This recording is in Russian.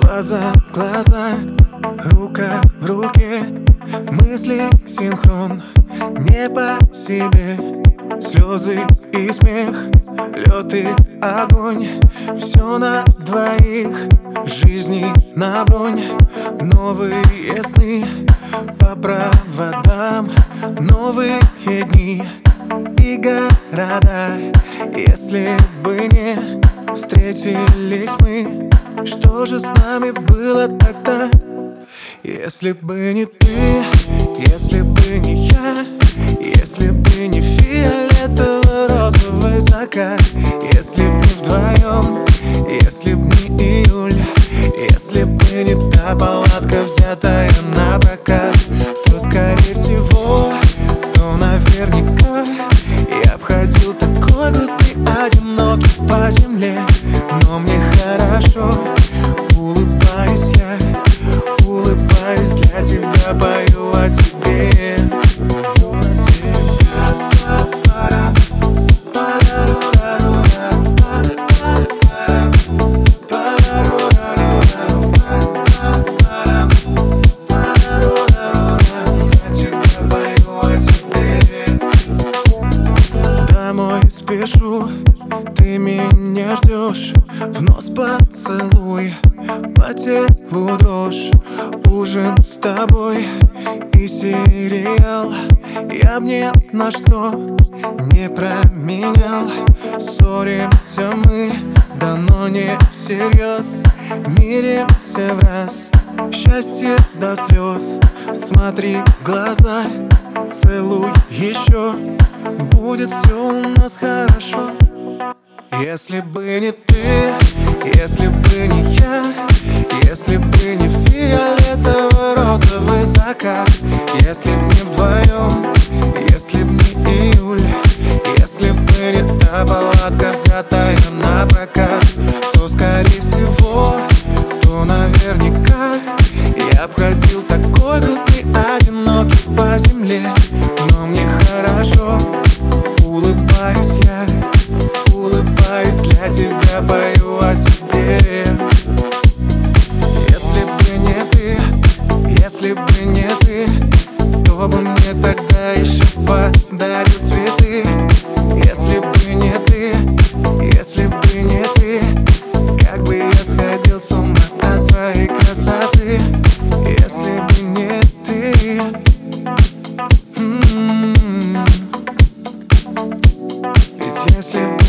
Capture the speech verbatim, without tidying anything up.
Глаза в глаза, рука в руке, мысли синхрон, не по себе. Слезы и смех, лед и огонь, все на двоих, жизни на бронь. Новые сны по проводам, новые дни и города. Если бы не встретились мы, что же с нами было тогда? Если бы не ты, если бы не я, если бы не фиолетово-розовый закат, если б не вдвоем, если б не июль, если бы не та палатка, взятая на прокат, то скорее всего, то наверняка я б ходил такой грустный, одинокий по земле. Но мне хорошо, улыбаюсь я, улыбаюсь для тебя, пою о тебе. Домой спешу, ты меня ждешь, в нос поцелуй, по телу дрожь, ужин с тобой и сериал я б ни на что не променял. Ссоримся мы, да но не всерьез, миримся в раз, счастье до слез. Смотри в глаза, целуй еще, будет все у нас хорошо. Если бы не ты, если бы не я, если бы не фиолетово-розовый закат, если б не вдвоем, если б не июль, если бы не та палатка, взятая на прокат, то скорее всего, то наверняка я б ходил такой грустный, одинокий по земле. Но мне хорошо, улыбаюсь я, улыбаюсь для тебя, пою о тебе. Если бы не ты, если бы не ты, кто бы мне тогда еще подарил цветы? Если бы не ты, если бы не ты, как бы я сходил с ума от твоей красоты. Если бы не ты, м-м-м. Ведь если бы